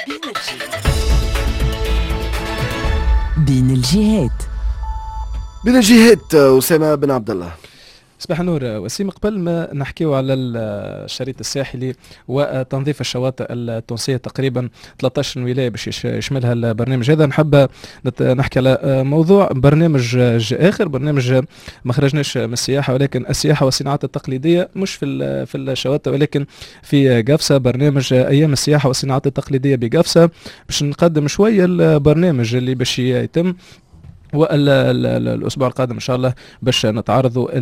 بين الجهات. بين الجهات أسامة بن عبد الله. صباح النور وسيم. قبل ما نحكيو على الشريط الساحلي وتنظيف الشواطئ التونسية، تقريبا 13 ولاية باش يشملها البرنامج هذا، نحب نحكي على موضوع برنامج آخر، برنامج ما خرجناش من السياحة، ولكن السياحة والصناعات التقليدية، مش في الشواطئ ولكن في قفصة. برنامج أيام السياحة والصناعات التقليدية بقفصة، باش نقدم شوية البرنامج اللي باش يتم، والاسبوع القادم ان شاء الله باش نتعرضوا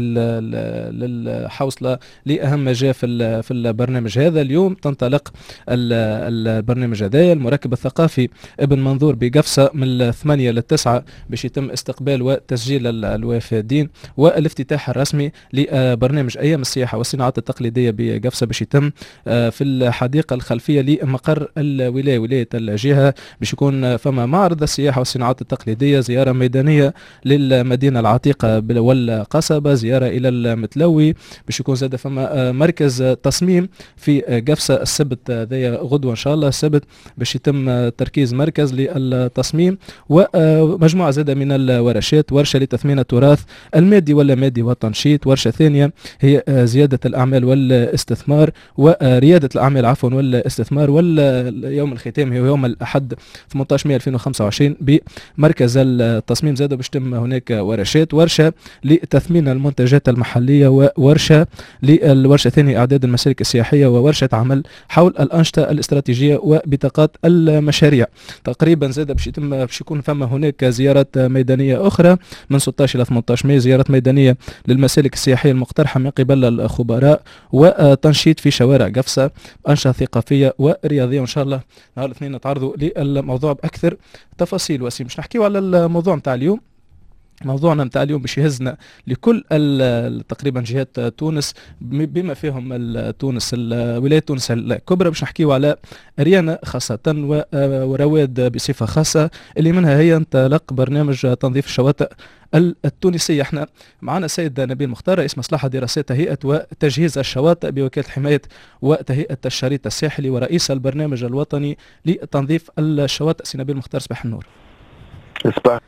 للحوصله لاهم ما جاء في البرنامج هذا. اليوم تنطلق البرنامج هذا المركب الثقافي ابن منظور بقفصه من 8 ل 9 باش يتم استقبال وتسجيل الوافدين، والافتتاح الرسمي لبرنامج ايام السياحه والصناعات التقليديه بقفصه باش يتم في الحديقه الخلفيه لمقر الولايه، ولايه الجهه، باش يكون فما معرض السياحه والصناعات التقليديه، زياره ميدانيه للمدينة العتيقة والقصبة، زيارة إلى المتلوي، باش يكون زاد فما مركز تصميم في قفصة السبت ذي غدوة إن شاء الله السبت، باش يتم تركيز مركز للتصميم، ومجموعة زاد من الورشات، ورشة لتثمين التراث المادي واللامادي والتنشيط، ورشة ثانية هي زيادة الأعمال والاستثمار وريادة الأعمال عفوا والاستثمار، واليوم الختام هو يوم الأحد 18 مايو 2025 بمركز التصميم. زاد باش تم هناك ورشات، ورشة لتثمين المنتجات المحلية، وورشة للورشة الثانية إعداد المسالك السياحية، وورشة عمل حول الأنشطة الاستراتيجية وبطاقات المشاريع. تقريبا زاد باش يتم باش يكون فما هناك زيارات ميدانية أخرى من 16 إلى 18 مايو، زيارات ميدانية للمسالك السياحية المقترحة من قبل الخبراء، وتنشيط في شوارع قفصة، أنشطة ثقافية ورياضية. وإن شاء الله نهار الاثنين نتعرضوا للموضوع بأكثر تفاصيل. وسيم باش نحكيو على الموضوع نتاع اليوم. موضوعنا نتاع اليوم باش يهزنا لكل تقريبا جهات تونس بما فيهم تونس ولاية تونس الكبرى، باش نحكيو على ريانا خاصة ورواد بصفة خاصة، اللي منها هي انطلاق برنامج تنظيف الشواطئ التونسية. احنا معنا السيد نبيل مختار، رئيس مصلحة دراسات هيئة وتجهيز الشواطئ بوكالة حماية وتهيئة الشريط الساحلي، ورئيس البرنامج الوطني لتنظيف الشواطئ. سي نبيل مختار، صباح النور. صباح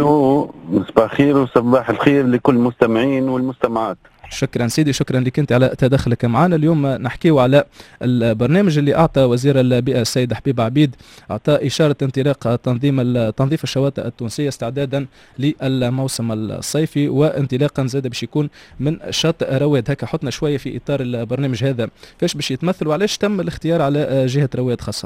خير وصباح الخير لكل المستمعين والمستمعات. شكرا سيدي، شكرا لك انت على تدخلك معنا. اليوم نحكيو على البرنامج اللي اعطى وزير البيئه السيد حبيب عبيد، اعطى اشاره انطلاق تنظيف الشواطئ التونسيه استعدادا للموسم الصيفي، وانطلاقا زاد باش يكون من شاطئ رواد. هكا حطنا شويه في اطار البرنامج هذا، فاش باش يتمثل وعلاش تم الاختيار على جهه رواد خاصه؟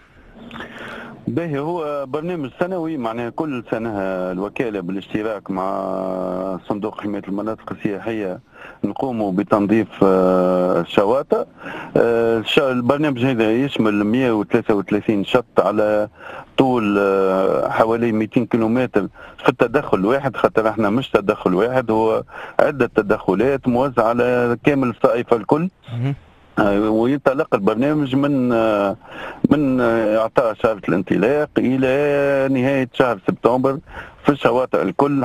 باهي، هو برنامج سنوي، معناها كل سنة الوكالة بالاشتراك مع صندوق حماية المناطق السياحية نقوموا بتنظيف الشواطئ. البرنامج هذا يشمل 133 شط على طول حوالي 200 كيلومتر في التدخل الواحد، خاطر احنا مش تدخل واحد، هو عدة تدخلات موزعة على كامل الطائفة الكل. وينطلق البرنامج من اعطاء شهر الانطلاق الى نهايه شهر سبتمبر في الشواطئ الكل،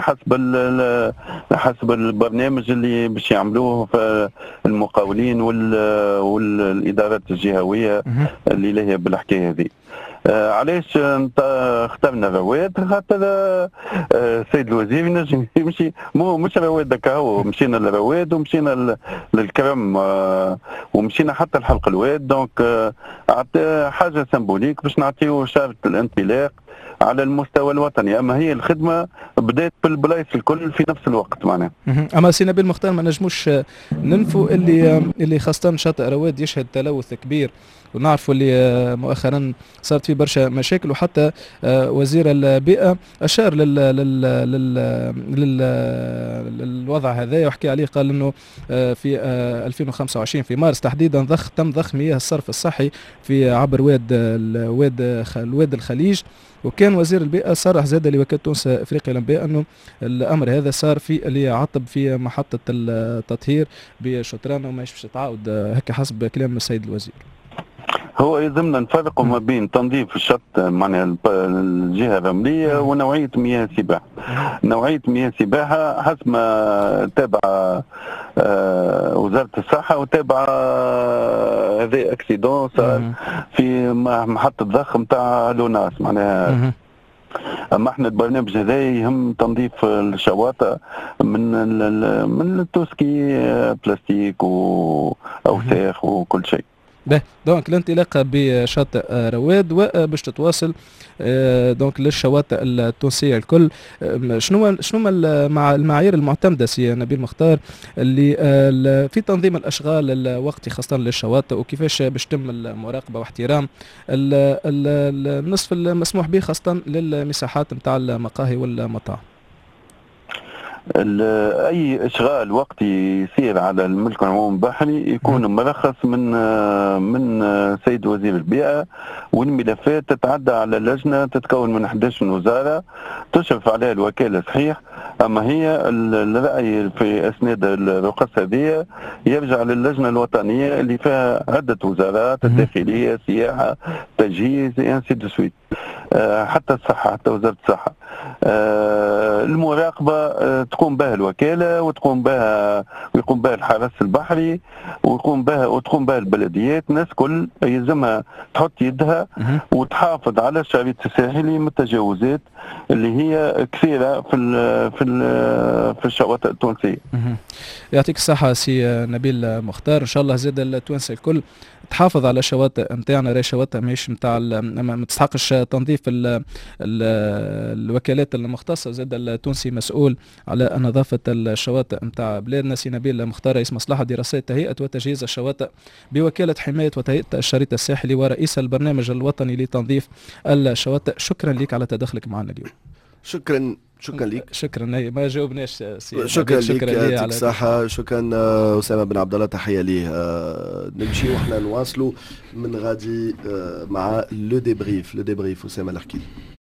حسب البرنامج اللي باش يعملوه في المقاولين والادارات الجهويه اللي لها بالحكايه هذه. علاش اخترنا رواد؟ خاطر السيد الوزير ينجم يمشي مش رواد هكا، هو مشينا لرواد ومشينا للكرم ومشينا حتى لحلق الواد، دونك حاجه سمبوليك باش نعطيو شارة الانطلاق على المستوى الوطني. اما هي الخدمه بدات بالبلايص الكل في نفس الوقت معناها. اما سي نبيل مختار، ما نجموش ننفوا اللي خاصه شاطئ رواد يشهد تلوث كبير، ونعرفوا اللي مؤخرا صارت فيه برشا مشاكل، وحتى وزير البيئة أشار للوضع هذا وحكي عليه، قال أنه في 2025 في مارس تحديدا تم ضخ مياه الصرف الصحي في عبر واد الخليج، وكان وزير البيئة صرح زاد لوكالة تونس افريقيا للبيئة انه الامر هذا صار في اللي عطب في محطة التطهير بشطران، وما باش يتعاود هكا حسب كلام السيد الوزير. هو يلزمنا نفرقوا ما بين تنظيف الشط معناها الجهه الرمليه ونوعيه مياه السباحه. نوعيه مياه السباحه حسب ما تابع وزاره الصحه وتابعه هذا اكسيدون صار في محطه ضخ نتاع لوناس معناها. اما احنا البرنامج هذا يهم تنظيف الشواطئ من التوسكي بلاستيك واوساخ وكل شيء. باهي دونك الانطلاق بشاطئ رواد وباش تتواصل دونك للشواطئ التونسيه الكل. شنو مع المعايير المعتمده سي نبيل مختار اللي في تنظيم الاشغال الوقتي خاصه للشواطئ، وكيفاش باش تتم المراقبه واحترام النصف المسموح به خاصه للمساحات نتاع المقاهي والمطاعم؟ اي اشغال وقتي يصير على الملك العموم البحري يكون مرخص من سيد وزير البيئه، والملفات تتعدى على لجنه تتكون من 11 وزاره تشرف عليها الوكاله صحيح. اما هي الراي في اسناد الرخص هذه يرجع للجنه الوطنيه اللي فيها عده وزارات، الداخليه، السياحه، تجهيز، انسي دو سويت، حتى الصحه، حتى وزاره الصحه. المراقبه تقوم بها الوكاله ويقوم بها الحرس البحري وتقوم بها البلديات. الناس كل يلزمها تحط يدها وتحافظ على الشريط الساحلي من التجاوزات اللي هي كثيره في الشواطئ التونسيه. يعطيك الصحه سي نبيل مختار. ان شاء الله زاد التوانسه الكل تحافظ على الشواطئ نتاعنا، راهي شواطئ ماهيش نتاع ما تستحقش تنظيف الوكالات المختصه. زاد التونسي مسؤول على نظافه الشواطئ نتاع بلادنا. سي نبيل مختار رئيس مصلحه دراسات تهيئه وتجهيز الشواطئ بوكاله حمايه وتهيئه الشريط الساحلي ورئيس البرنامج الوطني لتنظيف الشواطئ. شكرا لك على تدخلك معنا اليوم. شكرا لك. شكرا ما جاوبناش سي شكرا لك يعطيك الصحة. شكرا أسامة بن عبد الله، تحية ليه. نمشي وحنا نواصلوا من غادي مع لو ديبريف. أسامة الحكي.